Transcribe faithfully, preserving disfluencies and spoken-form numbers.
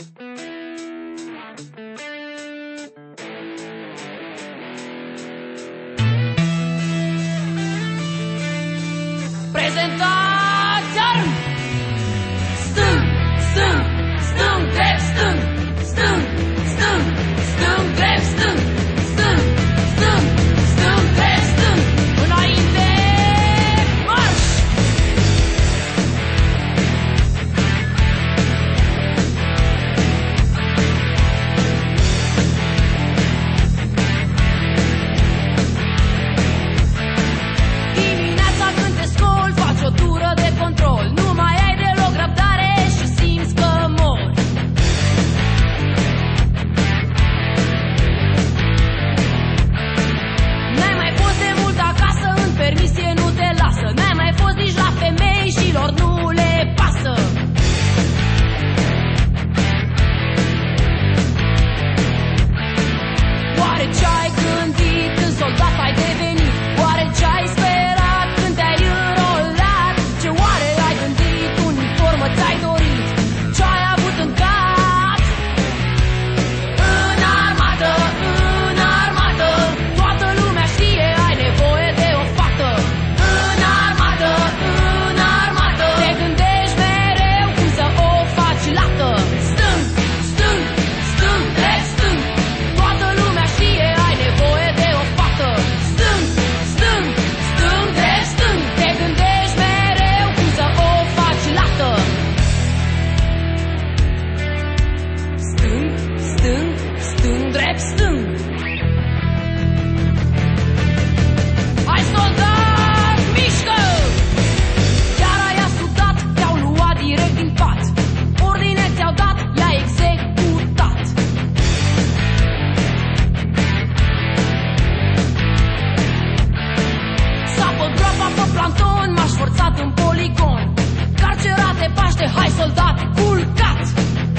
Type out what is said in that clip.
Prezentația! Stâng, stâng, stâng, drept, stâng, stâng, stâng, stâng, drept, stâng, stâng, stâng, stâng, drept, stâng, înainte, marș! Dimineața când te scoli, faci o tură de control. Nu mai ai deloc răbdare și simți că mori. N-ai mai fost de mult acasă, în permisie nu te lasă. N-ai mai fost nici la femei și lor nu le pasă. Oare ce-ai gândit când soldat ai devenit? Oare ce-ai sperat când te-ai înrolat? Ce oare ai gândit? Uniformă ți-ai dorit? Ce-ai avut în cap? În armată, în armată, toată lumea știe, ai nevoie de o fată. În armată, în armată, te gândești mereu cum să o faci lată. Stâng, stâng, stâng, drept, stâng, toată lumea știe, ai nevoie de o fată. Stâng, stâng, stâng, drept, stâng, te gândești mereu cum să o faci lată. Stâng, stâng, stâng, drept, stâng. Hai soldat, mișcă! Chiar ai asudat, te-au luat direct din pat. Ordine ți-au dat, le-ai executat. Sapă groapa pe planton, m-aș forțat în poligon. Carcerate Paște, hai soldat, culcat!